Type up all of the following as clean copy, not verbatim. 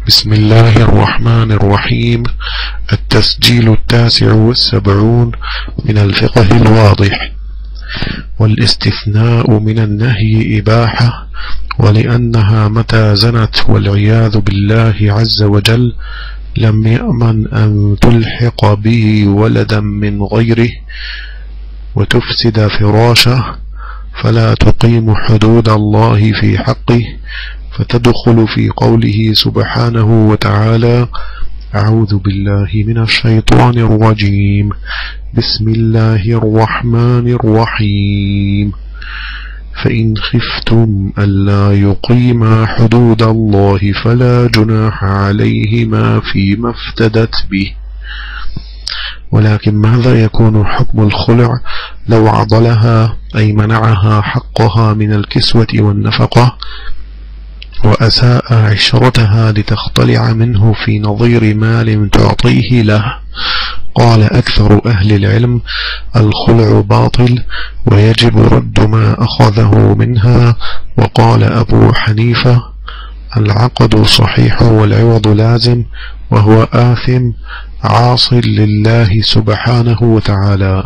بسم الله الرحمن الرحيم. التسجيل 79 من الفقه الواضح. والاستثناء من النهي إباحة، ولأنها متى زنت والعياذ بالله عز وجل لم يأمن أن تلحق به ولدا من غيره وتفسد فراشه، فلا تقيم حدود الله في حقه، فتدخل في قوله سبحانه وتعالى: أعوذ بالله من الشيطان الرجيم، بسم الله الرحمن الرحيم. فإن خفتم ألا يقيما حدود الله فلا جناح عليهما فيما افتدت به. ولكن ماذا يكون حكم الخلع لو عضلها أي منعها حقها من الكسوة والنفقة وأساء عشرتها لتختلع منه في نظير مال تعطيه له؟ قال أكثر أهل العلم: الخلع باطل ويجب رد ما أخذه منها. وقال أبو حنيفة: العقد صحيح والعوض لازم، وهو آثم عاص لله سبحانه وتعالى.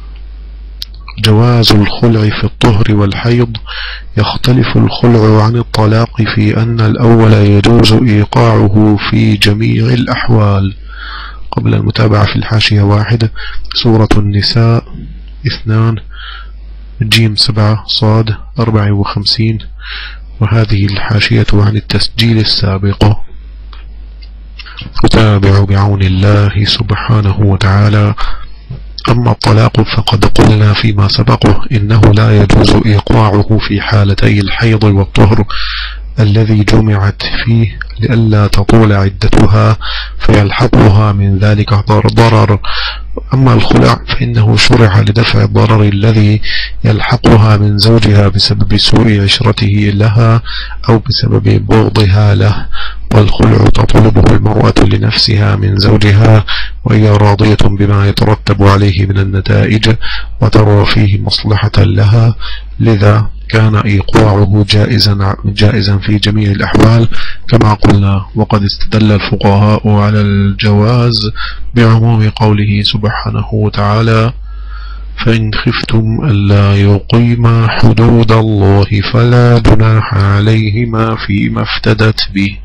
جواز الخلع في الطهر والحيض. يختلف الخلع عن الطلاق في أن الأول يجوز إيقاعه في جميع الأحوال. قبل المتابعة في الحاشية 1: سورة النساء 2 جيم 7 صاد 54. وهذه الحاشية عن التسجيل السابق. أتابع بعون الله سبحانه وتعالى. أما الطلاق فقد قلنا فيما سبقه إنه لا يجوز إيقاعه في حالتي الحيض والطهر الذي جمعت فيه لئلا تطول عدتها فيلحقها من ذلك ضرر. أما الخلع فإنه شرع لدفع الضرر الذي يلحقها من زوجها بسبب سوء عشرته لها أو بسبب بغضها له. والخلع تطلبه المرأة لنفسها من زوجها وهي راضية بما يترتب عليه من النتائج وترى فيه مصلحة لها، لذا كان إيقاعه جائزا في جميع الأحوال كما قلنا. وقد استدل الفقهاء على الجواز بعموم قوله سبحانه وتعالى: فإن خفتم ألا يقيما حدود الله فلا جناح عليهما فيما افتدت به،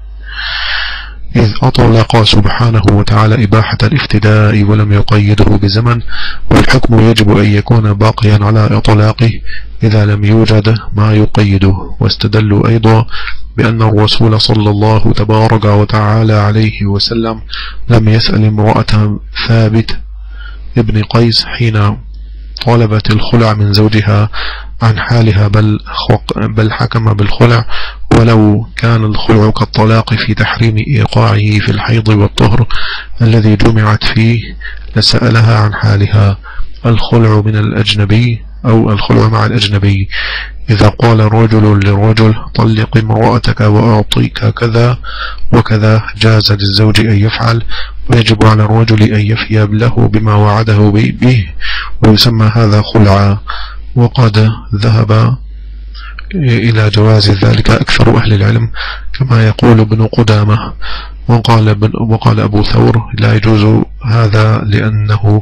إذ أطلق سبحانه وتعالى إباحة الافتداء ولم يقيده بزمن، والحكم يجب أن يكون باقيا على إطلاقه إذا لم يوجد ما يقيده. واستدلوا أيضا بأن الرسول صلى الله تبارك وتعالى عليه وسلم لم يسأل امرأة ثابت ابن قيس حين طلبت الخلع من زوجها عن حالها، بل حكم بالخلع، ولو كان الخلع كالطلاق في تحريم إيقاعه في الحيض والطهر الذي جمعت فيه لسألها عن حالها. الخلع من الأجنبي أو الخلع مع الأجنبي: إذا قال رجل لرجل: طلق امرأتك وأعطيك كذا وكذا، جاز للزوج أن يفعل، ويجب على الرجل أن يفي له بما وعده به، ويسمى هذا خلعا. وقد ذهب إلى جواز ذلك أكثر أهل العلم كما يقول ابن قدامة. وقال أبو ثور: لا يجوز هذا لأنه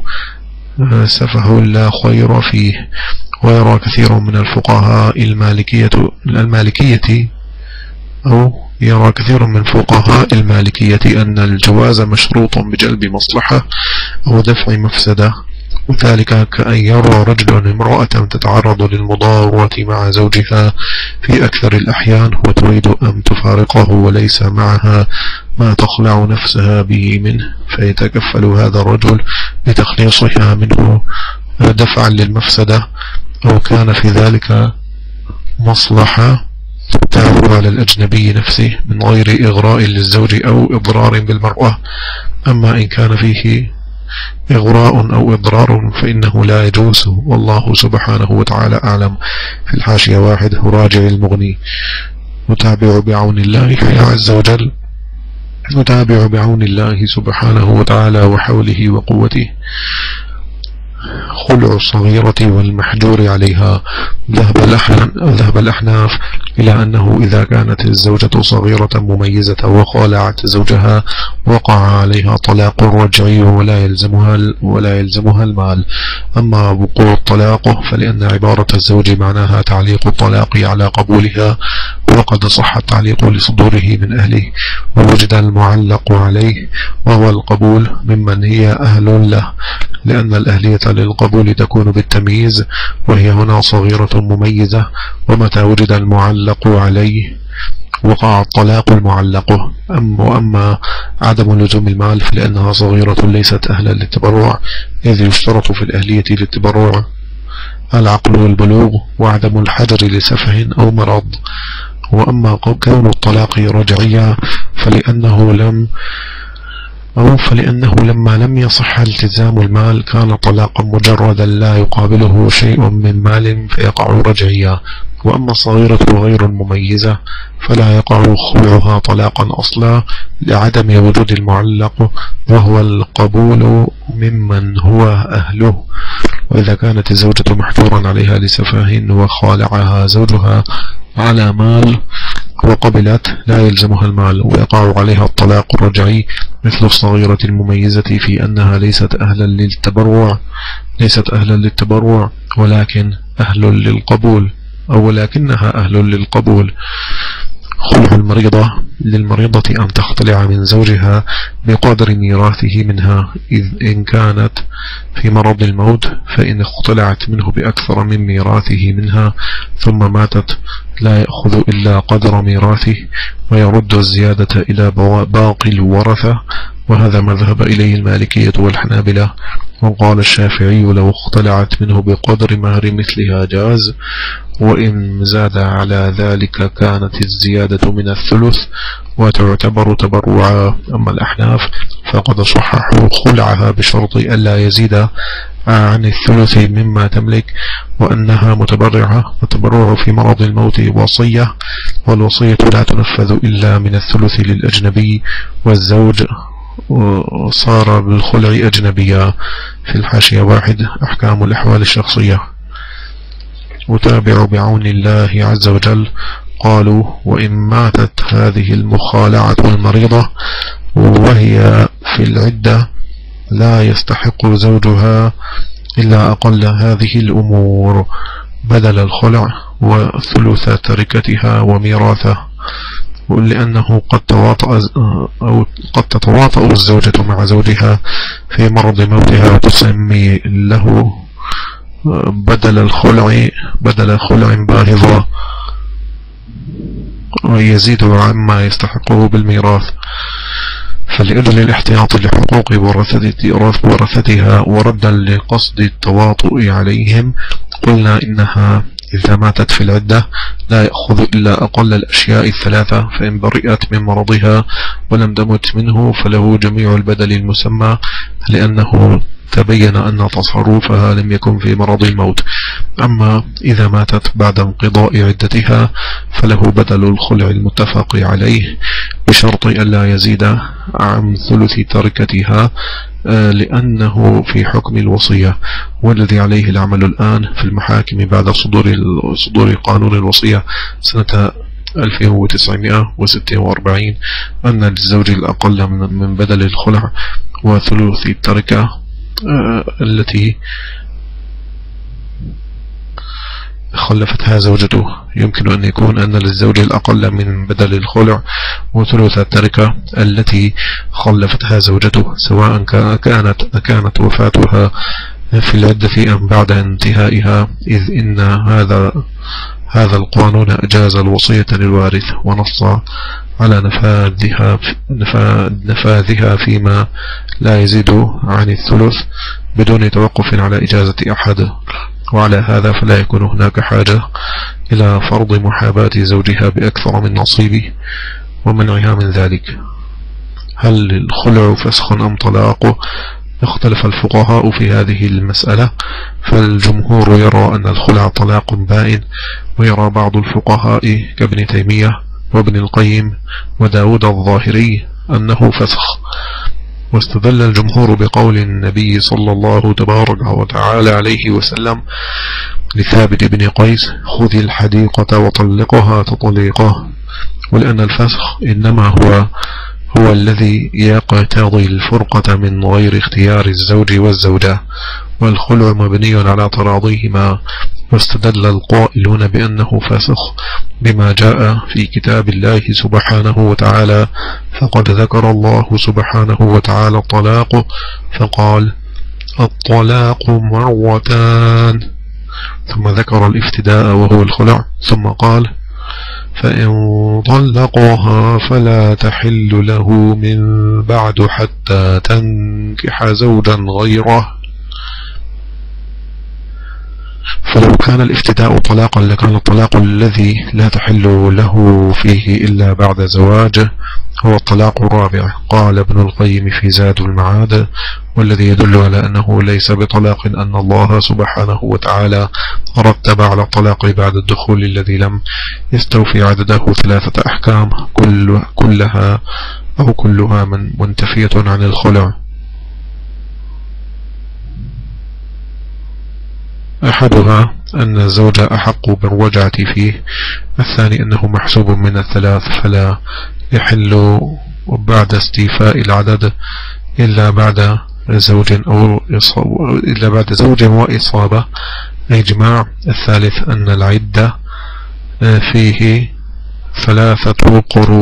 سفه لا خير فيه. ويرى كثير من الفقهاء المالكية أن الجواز مشروط بجلب مصلحة أو دفع مفسدة، وذلك كأن يرى رجل امرأة تتعرض للمضارة مع زوجها في أكثر الأحيان وتريد أن تفارقه وليس معها ما تخلع نفسها به منه، فيتكفل هذا الرجل لتخليصها منه دفعا للمفسدة، أو كان في ذلك مصلحة تعود على الأجنبي نفسه من غير إغراء للزوج أو إضرار بالمرأة. أما إن كان فيه إغراء أو إضرار فإنه لا يجوز، والله سبحانه وتعالى أعلم. في الحاشية 1: راجع المغني. نتابع بعون الله عز وجل. نتابع بعون الله سبحانه وتعالى وحوله وقوته. خلع الصغيرة والمحجور عليها. ذهب الأحناف إلى أنه إذا كانت الزوجة صغيرة مميزة وخالعت زوجها وقع عليها طلاق رجعي ولا يلزمها المال. أما وقوع الطلاق فلأن عبارة الزوج معناها تعليق الطلاق على قبولها، وقد صح التعليق لصدوره من أهله ووجد المعلق عليه وهو القبول ممن هي أهل له، لأن الأهلية للقبول تكون بالتمييز، وهي هنا صغيرة مميزة، ومتى وجد المعلق عليه وقع الطلاق المعلق. أما عدم لزوم المال فلأنها صغيرة ليست أهلا للتبرع، إذ يشترط في الأهلية للتبرع العقل والبلوغ وعدم الحجر لسفه أو مرض. وأما كون الطلاق رجعيا فلأنه لما لم يصح التزام المال كان طلاقا مجردا لا يقابله شيء من مال فيقع رجعيا. وأما الصغيرة غير المميزة فلا يقع خلعها طلاقا أصلا لعدم وجود المعلق وهو القبول ممن هو أهله. وإذا كانت الزوجة محجورا عليها لسفاه وخالعها زوجها على مال وقبلت لا يلزمها المال ويقع عليها الطلاق الرجعي مثل الصغيرة المميزة في أنها ليست أهلا للتبرع ولكن أهل للقبول ولكنها أهل للقبول. خلع المريضة للمريضة أن تختلع من زوجها بقدر ميراثه منها، إذ إن كانت في مرض الموت فإن اختلعت منه بأكثر من ميراثه منها ثم ماتت لا يأخذ إلا قدر ميراثه ويرد الزيادة إلى باقي الورثة، وهذا مذهب إليه المالكية والحنابلة. وقال الشافعي لو اختلعت منه بقدر مهر مثلها جاز، وإن زاد على ذلك كانت الزيادة من الثلث وتعتبر تبرعا. أما الأحناف فقد صححوا خلعها بشرط ألا يزيد عن الثلث مما تملك، وأنها متبرعة، والتبرع في مرض الموت وصية، والوصية لا تنفذ إلا من الثلث للأجنبي، والزوج صار بالخلع أجنبيا. في الحاشية 1 أحكام الأحوال الشخصية. وتابع بعون الله عز وجل قالوا وإن ماتت هذه المخالعة المريضة وهي في العدة لا يستحق زوجها إلا أقل هذه الأمور بدل الخلع وثلث تركتها وميراثه، لأنه قد تتواطأ الزوجة مع زوجها في مرض موتها وتسمي له بدل خلع باهظا ويزيد عما يستحقه بالميراث. فلأجل الاحتياط لحقوق ورثتها وردا لقصد التواطؤ عليهم قلنا إنها إذا ماتت في العدة لا يأخذ إلا أقل الأشياء الثلاثة، فإن برئت من مرضها ولم تمت منه فله جميع البدل المسمى، لأنه تبين أن تصرفها لم يكن في مرض الموت. أما إذا ماتت بعد انقضاء عدتها فله بدل الخلع المتفق عليه بشرط ألا يزيد عن ثلث تركتها، لأنه في حكم الوصية، والذي عليه العمل الآن في المحاكم بعد صدور قانون الوصية سنة 1946 أن للزوج الأقل من بدل الخلع وثلث التركة التي خلفتها زوجته. يمكن أن يكون أن للزوج الأقل من بدل الخلع وثلث التركة التي خلفتها زوجته، سواء كانت وفاتها في العدة أم بعد انتهائها، إذ إن هذا القانون أجاز الوصية للوارث ونص على نفاذها فيما لا يزيد عن الثلث بدون توقف على إجازة أحد. وعلى هذا فلا يكون هناك حاجة إلى فرض محاباة زوجها بأكثر من نصيبه ومنعها من ذلك. هل الخلع فسخ أم طلاق؟ اختلف الفقهاء في هذه المسألة، فالجمهور يرى أن الخلع طلاق بائن، ويرى بعض الفقهاء كابن تيمية وابن القيم وداود الظاهري أنه فسخ. واستدل الجمهور بقول النبي صلى الله تبارك وتعالى عليه وسلم لثابت بن قيس: خذ الحديقة وطلقها تطليقه، ولأن الفسخ إنما هو الذي يقتضي الفرقة من غير اختيار الزوج والزوجة، والخلع مبني على تراضيهما. واستدل القائلون بأنه فسخ بما جاء في كتاب الله سبحانه وتعالى، فقد ذكر الله سبحانه وتعالى الطلاق فقال: الطلاق مرتان، ثم ذكر الافتداء وهو الخلع، ثم قال: فإن طلقها فلا تحل له من بعد حتى تنكح زوجا غيره. فلو كان الافتداء طلاقا لكان الطلاق الذي لا تحل له فيه إلا بعد زواج هو الطلاق الرابع. قال ابن القيم في زاد المعاد: والذي يدل على أنه ليس بطلاق أن الله سبحانه وتعالى رتب على الطلاق بعد الدخول الذي لم يستوفي عدده 3 أحكام كلها منتفية عن الخلع. أحدها أن الزوج أحق بالرجعة فيه، الثاني أنه محسوب من 3 فلا يحل بعد استيفاء العدد إلا بعد زوج وإصابة إجماع. الثالث أن العدة فيه 3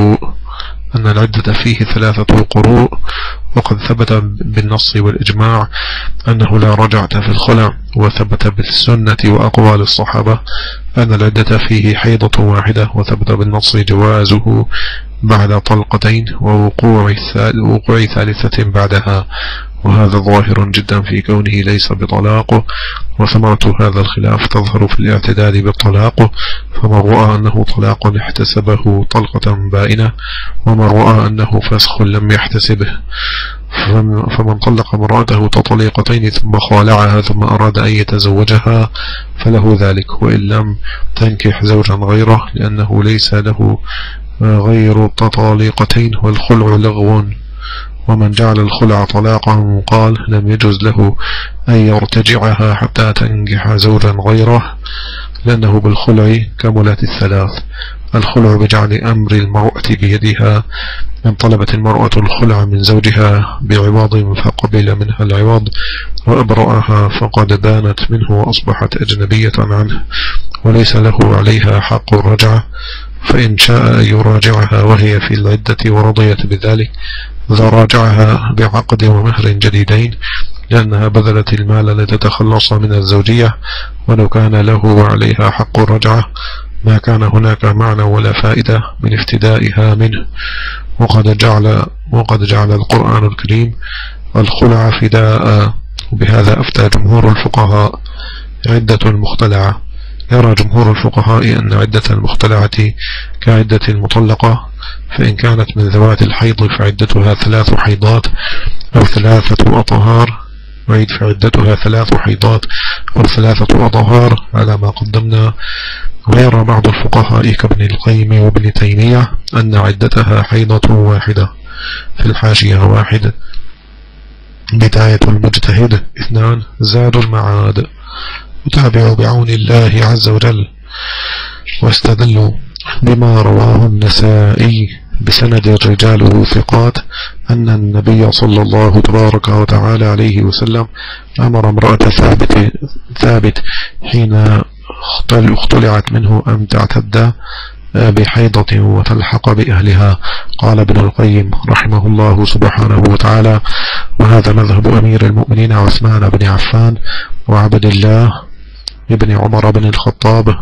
قروء، وقد ثبت بالنص والإجماع أنه لا رجعة في الخلع، وثبت بالسنة وأقوال الصحابة أن العدة فيه حيضة واحدة، وثبت بالنص جوازه بعد طلقتين ووقوع 3 بعدها، وهذا ظاهر جدا في كونه ليس بطلاق. وثمرة هذا الخلاف تظهر في الاعتداد بالطلاق، فمن رأى أنه طلاق احتسبه طلقة بائنة، ومن رأى أنه فسخ لم يحتسبه. فمن طلق امرأته تطليقتين ثم خالعها ثم أراد أن يتزوجها فله ذلك، وإن لم تنكح زوجا غيره، لأنه ليس له غير التطليقتين، والخلع لغو. ومن جعل الخلع طلاقا قال لم يجوز له أن يرتجعها حتى تنكح زوجا غيره، لأنه بالخلع كملت 3. الخلع بجعل أمر المرأة بيدها، إن طلبت المرأة الخلع من زوجها بعوض فقبل منها العوض وأبرأها فقد بانت منه وأصبحت أجنبية عنه، وليس له عليها حق الرجعة. فإن شاء أن يراجعها وهي في العدة ورضيت بذلك راجعها بعقد ومهر جديدين، لأنها بذلت المال لتتخلص من الزوجية، ولو كان له وعليها حق الرجعة ما كان هناك معنى ولا فائدة من افتدائها منه. وقد جعل القرآن الكريم الخلع فداء، وبهذا أفتى جمهور الفقهاء. عدة المختلعة: يرى جمهور الفقهاء أن عدة المختلعة كعدة المطلقة، فإن كانت من ذوات الحيض فعدتها 3 حيضات أو 3 أطهار، وعيد فعدتها 3 حيضات أو 3 أطهار على ما قدمنا. ويرى بعض الفقهاء كابن القيم وابن تيمية أن عدتها حيضة واحدة. في الحاشية: 1 بداية المجتهد، 2 زاد المعاد. يتابع بعون الله عز وجل. واستدلوا بما رواه النسائي بسند رجاله ثقات أن النبي صلى الله تبارك وتعالى عليه وسلم أمر امرأة ثابت حين اختلعت منه أن تعتد بحيضة وتلحق بأهلها. قال ابن القيم رحمه الله سبحانه وتعالى: وهذا مذهب أمير المؤمنين عثمان بن عفان وعبد الله ابن عمر بن الخطاب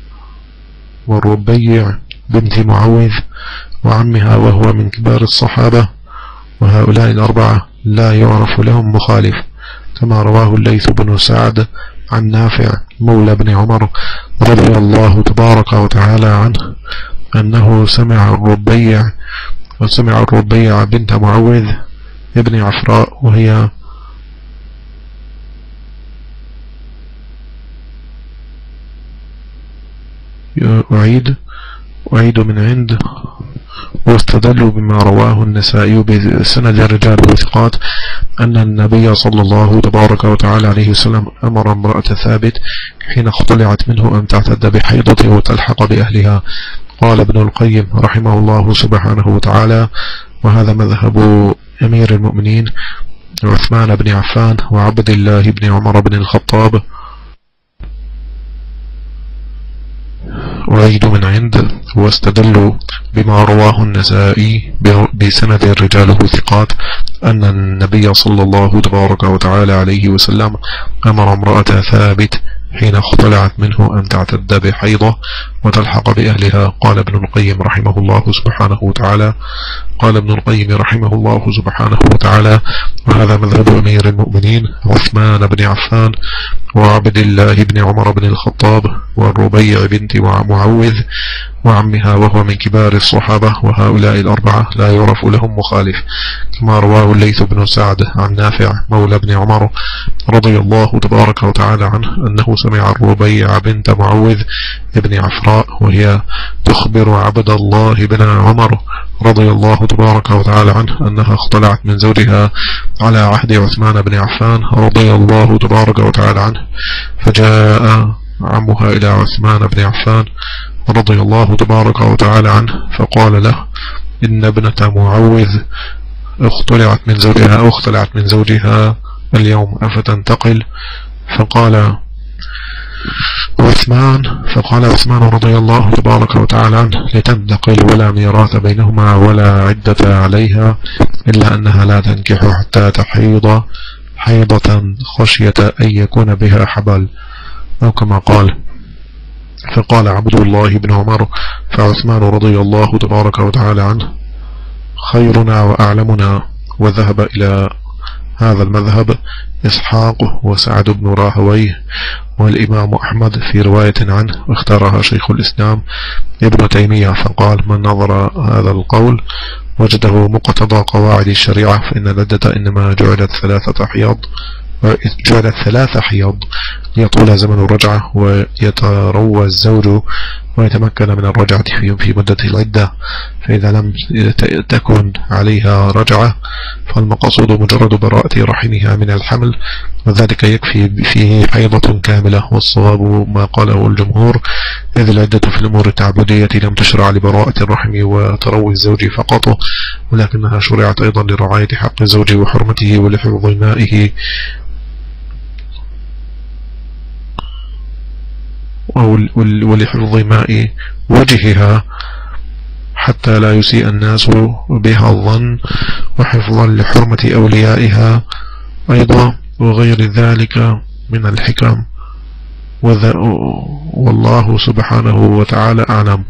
والربيع بنت معوذ وعمها وهو من كبار الصحابة، وهؤلاء الأربعة لا يعرف لهم مخالف، كما رواه الليث بن سعد عن نافع مولى بن عمر رضي الله تبارك وتعالى عنه أنه سمع الربيع بنت معوذ ابن عفراء وهي أعيد من عند واستدلوا بما رواه النسائي بسند رجال ثقات أن النبي صلى الله تبارك وتعالى عليه وسلم أمر امرأة ثابت حين اختلعت منه أن تعتد بحيضته وتلحق بأهلها. قال ابن القيم رحمه الله سبحانه وتعالى: وهذا مذهب أمير المؤمنين عثمان بن عفان وعبد الله بن عمر بن الخطاب. وعيد من عند. واستدلوا بما رواه النسائي بسند رجاله ثقات أن النبي صلى الله تبارك وتعالى عليه وسلم أمر امرأة ثابت حين اختلعت منه أن تعتد بحيضة وتلحق بأهلها. قال ابن القيم رحمه الله سبحانه وتعالى: وهذا مذهب أمير المؤمنين عثمان بن عفان وعبد الله بن عمر بن الخطاب والربيع بنت معوذ وعمها وهو من كبار الصحابة، وهؤلاء الأربعة لا يعرف لهم مخالف، كما رواه الليث بن سعد عن نافع مولى بن عمر رضي الله تبارك وتعالى عنه أنه سمع الربيع بنت معوذ ابن عفراء وهي تخبر عبد الله بن عمر رضي الله تبارك وتعالى عنه أنها اختلعت من زوجها على عهد عثمان بن عفان رضي الله تبارك وتعالى عنه، فجاء عمها إلى عثمان بن عفان رضي الله تبارك وتعالى عنه فقال له: إن ابنة معوذ اختلعت من زوجها اليوم أفتنتقل؟ فقال عثمان رضي الله تبارك وتعالى عنه: لتنتقل ولا ميراث بينهما ولا عدة عليها إلا أنها لا تنكح حتى تحيض حيضة خشية أن يكون بها حبل، أو كما قال. فقال عبد الله بن عمر فعثمان رضي الله تبارك وتعالى عنه: خيرنا وأعلمنا. وذهب إلى هذا المذهب إسحاق وسعد بن راهويه والإمام أحمد في رواية عنه، واختارها شيخ الإسلام ابن تيمية، فقال: من نظر هذا القول وجده مقتضى قواعد الشريعة، فإن العدة إنما جعلت ثلاث حيض ليطول زمن الرجعة ويتروى الزوج ويتمكن من الرجعة في مدة العدة، فإذا لم تكن عليها رجعة فالمقصود مجرد براءة رحمها من الحمل، وذلك يكفي فيه حيضة كاملة. والصواب ما قاله الجمهور، إذ العدة في الأمور التعبدية لم تشرع لبراءة الرحم وتروي الزوج فقط، ولكنها شرعت أيضا لرعاية حق الزوج وحرمته ولحفظ مائه ولحفظ ماء وجهها حتى لا يسيء الناس بها الظن، وحفظا لحرمة أوليائها أيضا، وغير ذلك من الحكم، والله سبحانه وتعالى أعلم.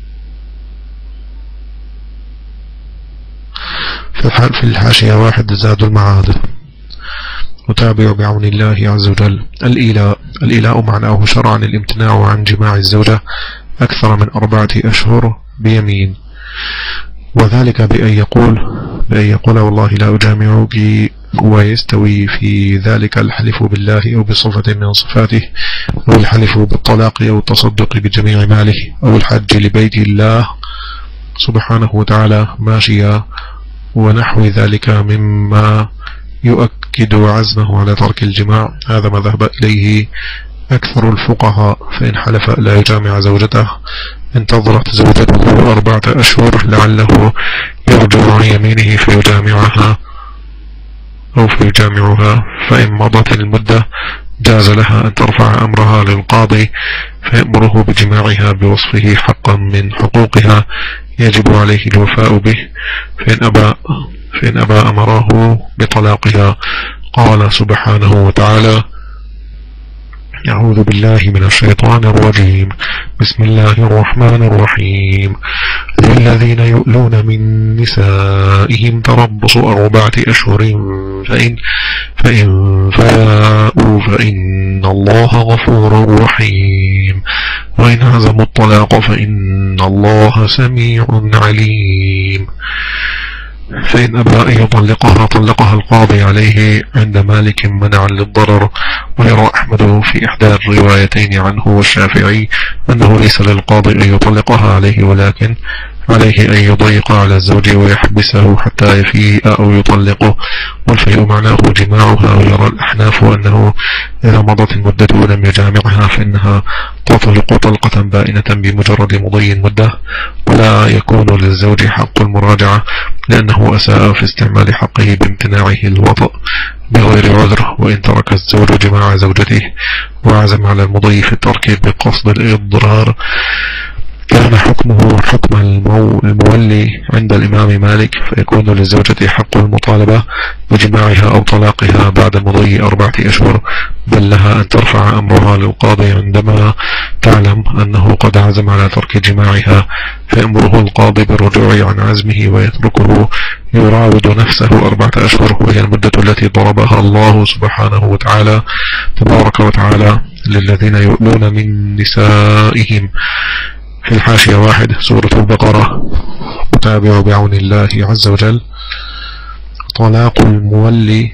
في الحاشية 1 زاد المعاد. وتابع بعون الله عز وجل. الإيلاء معناه شرعا الامتناع عن جماع الزوجة أكثر من 4 أشهر بيمين، وذلك بأن يقول والله لا أجامعك، ويستوي في ذلك الحلف بالله أو بصفة من صفاته، أو الحلف بالطلاق أو التصدق بجميع ماله، أو الحج لبيت الله سبحانه وتعالى ماشيا، ونحو ذلك مما يؤكد عزمه على ترك الجماع. هذا ما ذهب إليه أكثر الفقهاء، فإن حلف لا يجامع زوجته انتظرت زوجته 4 أشهر لعله يرجع عن يمينه فيجامعها، فإن مضت المدة جاز لها أن ترفع أمرها للقاضي فيأمره بجماعها بوصفه حقا من حقوقها يجب عليه الوفاء به، فإن أبى أمره بطلاقها. قال سبحانه وتعالى: أعوذ بالله من الشيطان الرجيم، بسم الله الرحمن الرحيم. للذين يؤلون من نسائهم تربص 4 أشهر فإن فاءوا فإن الله غفور رحيم، وإن عزموا الطلاق فإن الله سميع عليم. فإن أبى أن يطلقها طلقها القاضي عليه عند مالك منعا للضرر. ويرى أحمد في إحدى الروايتين عنه والشافعي أنه ليس للقاضي أن يطلقها عليه، ولكن عليه أن يضيق على الزوج ويحبسه حتى يفيء أو يطلقه، والفيء معناه جماعها. ويرى الأحناف أنه إذا مضت المدة ولم يجامعها فإنها تطلق طلقة بائنة بمجرد مضي المدة، ولا يكون للزوج حق المراجعة لأنه أساء في استعمال حقه بامتناعه الوطء بغير عذر. وإن ترك الزوج جماع زوجته وعزم على المضي في الترك بقصد الإضرار كان حكمه حكم المولي عند الإمام مالك، فيكون للزوجة حق المطالبة بجماعها أو طلاقها بعد مضي 4 أشهر، بل لها أن ترفع أمرها للقاضي عندما تعلم أنه قد عزم على ترك جماعها، فيأمره القاضي بالرجوع عن عزمه ويتركه يراود نفسه 4 أشهر، وهي المدة التي ضربها الله سبحانه وتعالى تبارك وتعالى للذين يؤلون من نسائهم في الحاشية 1 سورة البقرة. وتابعوا بعون الله عز وجل. طلاق المولي.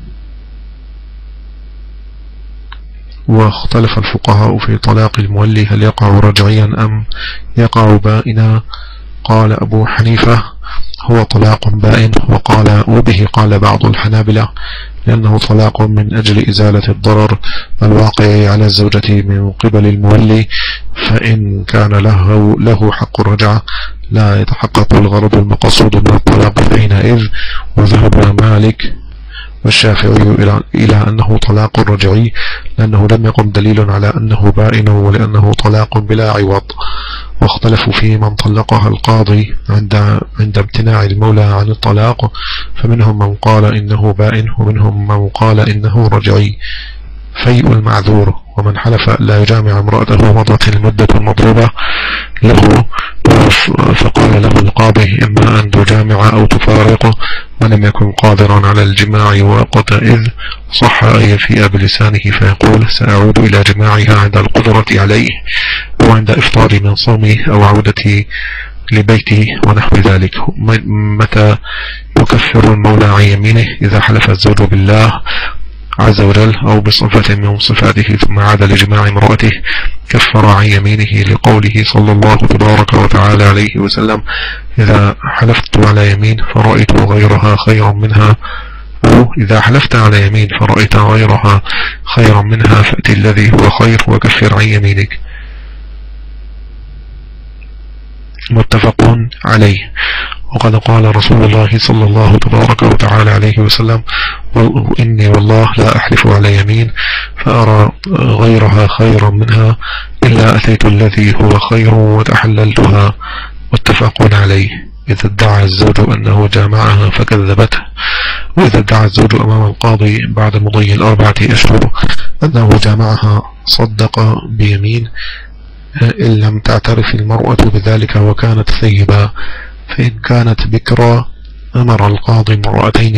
واختلف الفقهاء في طلاق المولي هل يقع رجعيا أم يقع بائنا. قال أبو حنيفة هو طلاق بائن، وبه قال بعض الحنابلة لأنه طلاق من أجل إزالة الضرر الواقع على الزوجة من قبل المولي، فإن كان له حق الرجعة لا يتحقق الغرض المقصود من الطلاق حينئذ. وذهب مالك والشافعي إلى أنه طلاق رجعي لأنه لم يقم دليل على أنه بائن ولأنه طلاق بلا عوض. واختلفوا في من طلقها القاضي عند امتناع المولى عن الطلاق، فمنهم من قال إنه بائن ومنهم من قال إنه رجعي. فيء المعذور. ومن حلف لا يجامع امرأته مضت المدة المطلوبة له فقال له القاضي إما أن تجامع أو تفارقه ولم يكن قادرا على الجماع وقتئذ صح أن يفيء بلسانه فيقول سأعود إلى جماعها عند القدرة عليه أو عند إفطاري من صومي أو عودتي لبيته ونحو ذلك. متى يكفر المولى عن يمينه؟ إذا حلف الزوج بالله عز وجل أو بصفة من صفاته ثم عاد لجماع امرأته كفر عن يمينه لقوله صلى الله تبارك وتعالى عليه وسلم إذا حلفت على يمين فرأيت غيرها خيرا منها، أو إذا حلفت على يمين فرأيت غيرها خيرا منها فأتي الذي هو خير وكفر عن يمينك. متفق عليه. وقد قال رسول الله صلى الله تبارك وتعالى عليه وسلم إني والله لا أحلف على يمين فأرى غيرها خيرا منها إلا أتيت الذي هو خير وتحللتها. متفق عليه. إذا ادعى الزوج أنه جامعها فكذبته، وإذا ادعى الزوج أمام القاضي بعد مضي 4 أشهر أنه جامعها صدق بيمين إن لم تعترف المرأة بذلك وكانت ثيبا. فإن كانت بكرا أمر القاضي امرأتين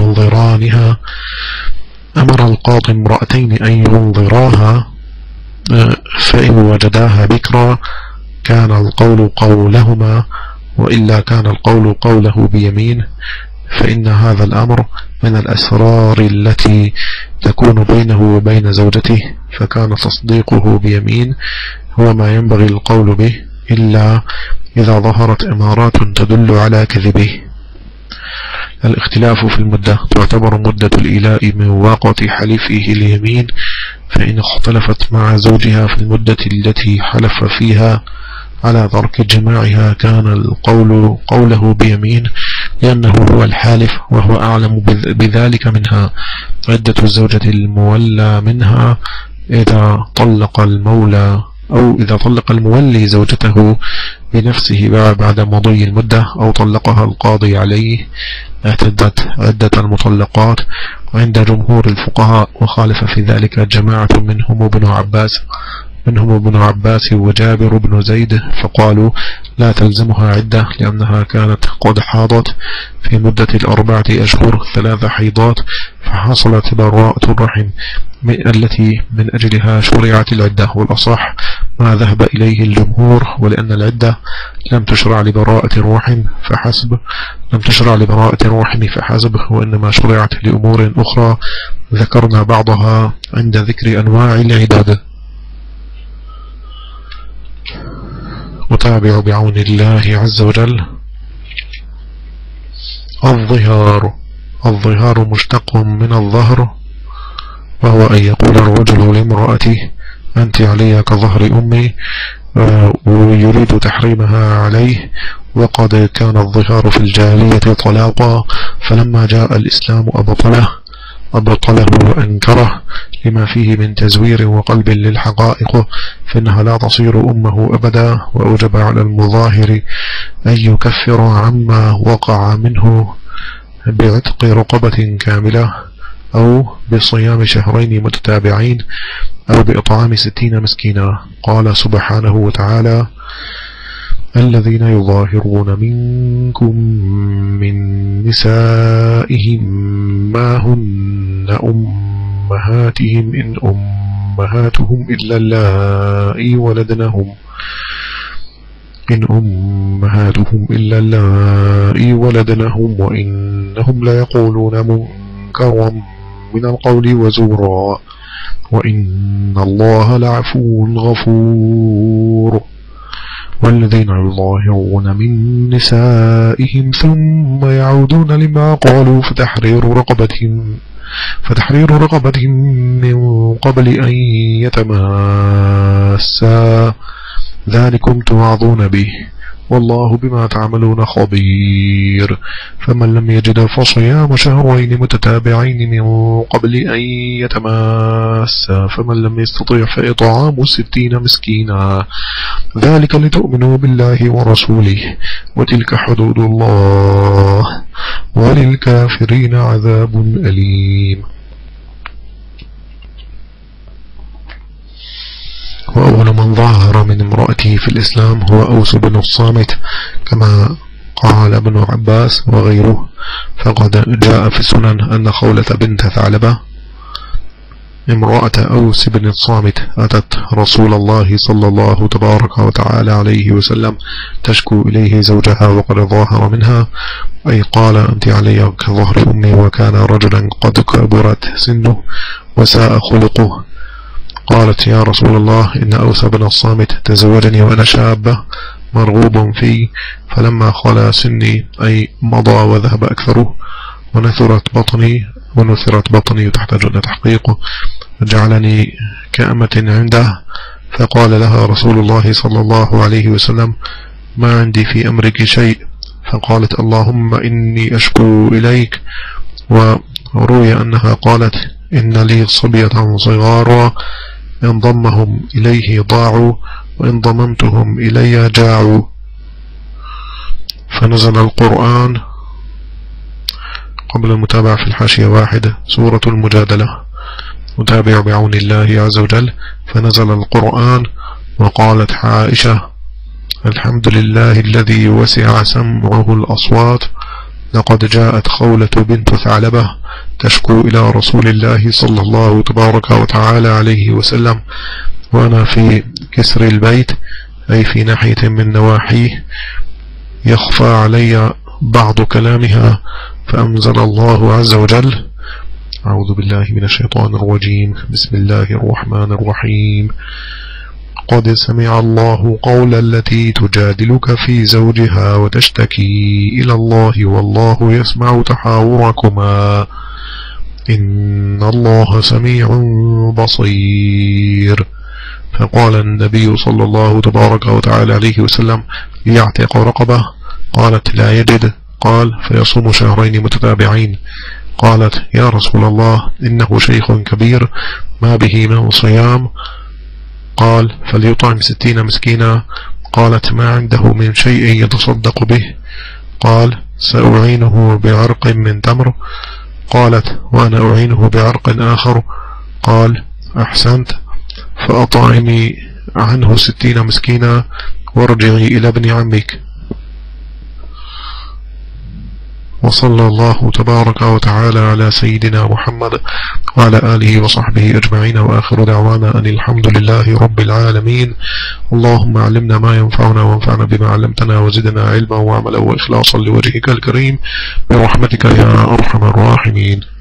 أن ينظراها، فإن وجداها بكرا كان القول قولهما، وإلا كان القول قوله بيمين، فإن هذا الأمر من الأسرار التي تكون بينه وبين زوجته، فكان تصديقه بيمين هو ما ينبغي القول به إلا إذا ظهرت إمارات تدل على كذبه. الاختلاف في المدة. تعتبر مدة الإيلاء من وقت حلفه اليمين، فإن اختلفت مع زوجها في المدة التي حلف فيها على ترك جماعها كان القول قوله بيمين لأنه هو الحالف وهو أعلم بذلك منها. عدة الزوجة المولى منها إذا طلق المولي زوجته بنفسه بعد مضي المدة أو طلقها القاضي عليه اعتدت عدة المطلقات عند جمهور الفقهاء، وخالف في ذلك جماعة منهم ابن عباس وجابر بن زيد، فقالوا لا تلزمها عدة لأنها كانت قد حاضت في مدة 4 أشهر 3 حيضات، فحصلت براءة الرحم التي من أجلها شرعت العدة. والأصح ما ذهب إليه الجمهور، ولأن العدة لم تشرع لبراءة الرحم فحسب، وإنما شرعت لأمور أخرى ذكرنا بعضها عند ذكر أنواع العداد. نتابع بعون الله عز وجل. الظهار مشتق من الظهر، وهو أن يقول الرجل لامرأته أنت علي كظهر أمي، ويريد تحريمها عليه. وقد كان الظهار في الجاهلية طلاقا، فلما جاء الإسلام أبطله وأنكره لما فيه من تزوير وقلب للحقائق، فإنها لا تصير أمه أبدا. وأوجب على المظاهر أن يكفر عما وقع منه بعتق رقبة كاملة، أو بصيام شهرين متتابعين، أو بإطعام 60 مسكينا. قال سبحانه وتعالى: الذين يظاهرون منكم من نسائهم ما هن أمهاتهم إن أمهاتهم إلا اللائي ولدنهم وإنهم ليقولون منكرا من القول وزورا وإن الله لعفو غفور. والذين يظاهرون من نسائهم ثم يعودون لما قالوا فتحرير رقبة من قبل أن يتماسا، ذلكم توعظون به والله بما تعملون خبير. فمن لم يجد فصيام شهرين متتابعين من قبل أن يتماسا، فمن لم يستطيع فإطعام 60 مسكينا، ذلك لتؤمنوا بالله ورسوله، وتلك حدود الله، وللكافرين عذاب أليم. وأول من ظهر من امرأته في الإسلام هو أوس بن الصامت، كما قال ابن عباس وغيره. فقد جاء في السنن أن خولة بنت ثعلبة امرأة أوس بن الصامت أتت رسول الله صلى الله تبارك وتعالى عليه وسلم تشكو إليه زوجها وقد ظاهر منها، أي قال أنت علي كظهر أمي، وكان رجلا قد كبرت سنه وساء خلقه. قالت: يا رسول الله، إن أوس بن الصامت تزوجني وأنا شابة مرغوب فيه، فلما خلا سني أي مضى وذهب أكثره ونثرت بطني تحتاج إلى تحقيقه، جعلني كأمة عنده. فقال لها رسول الله صلى الله عليه وسلم: ما عندي في أمرك شيء. فقالت: اللهم إني أشكو إليك. وروي أنها قالت: إن لي صبية صغارا، إن ضمهم إليه ضاعوا وإن ضممتهم إلي جاعوا. فنزل القرآن قبل المتابعة في الحاشية 1 سورة المجادلة. متابع بعون الله عز وجل. فنزل القرآن وقالت عائشة: الحمد لله الذي وسع سمعه الأصوات، لقد جاءت خولة بنت ثعلبة تشكو إلى رسول الله صلى الله تبارك وتعالى عليه وسلم، وأنا في كسر البيت، أي في ناحية من نواحيه، يخفى علي بعض كلامها، فأنزل الله عز وجل: أعوذ بالله من الشيطان الرجيم، بسم الله الرحمن الرحيم. قد سمع الله قول التي تجادلك في زوجها وتشتكي إلى الله والله يسمع تحاوركما إن الله سميع بصير. فقال النبي صلى الله تبارك وتعالى عليه وسلم: ليعتق رقبة. قالت: لا يجد. قال: فيصوم شهرين متتابعين. قالت: يا رسول الله، إنه شيخ كبير ما به من صيام. قال: فليطعم 60 مسكينا. قالت: ما عنده من شيء يتصدق به. قال: سأعينه بعرق من تمر. قالت: وأنا أعينه بعرق آخر. قال: أحسنت، فأطعمي عنه 60 مسكينا وارجعي إلى ابن عمك. وصلى الله تبارك وتعالى على سيدنا محمد وعلى آله وصحبه أجمعين، وآخر دعوانا أن الحمد لله رب العالمين. اللهم علمنا ما ينفعنا وانفعنا بما علمتنا، وزدنا علما وعملا وإخلاصا لوجهك الكريم برحمتك يا أرحم الراحمين.